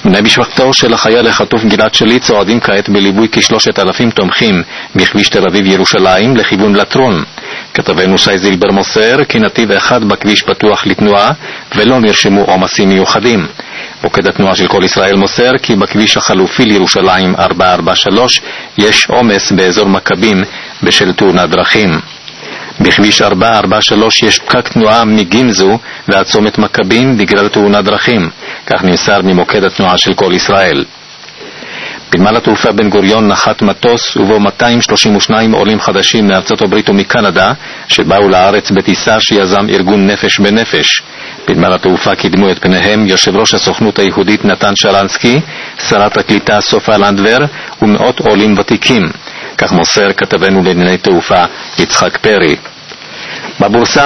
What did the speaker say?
בני משפחתו של החייל החטוף גלעד שליט צועדים כעת בליווי כ3,000 תומכים בכביש תל אביב ירושלים לכיוון לטרון. כתבנו שי זילבר מוסר כי נתיב אחד בכביש פתוח לתנועה ולא נרשמו עומסים מיוחדים. מוקד התנועה של כל ישראל מוסר כי בכביש החלופי לירושלים 443 יש עומס באזור מכבים בשל תאונת דרכים. בכביש 443 יש פקק תנועה מגמזו ועד צומת מכבים בגלל תאונת דרכים, כך נמסר ממוקד התנועה של כל ישראל. בנמל התעופה בן גוריון נחת מטוס ובו 232 עולים חדשים מארצות הברית ומקנדה שבאו לארץ בטיסה שיזם ארגון נפש בנפש. בנמל התעופה קידמו את פניהם יושב ראש הסוכנות היהודית נתן שלנסקי, שרת הקליטה סופה לנדבר ומאות עולים ותיקים, כך מוסר כתבנו לענייני תעופה יצחק פרי. בבורסה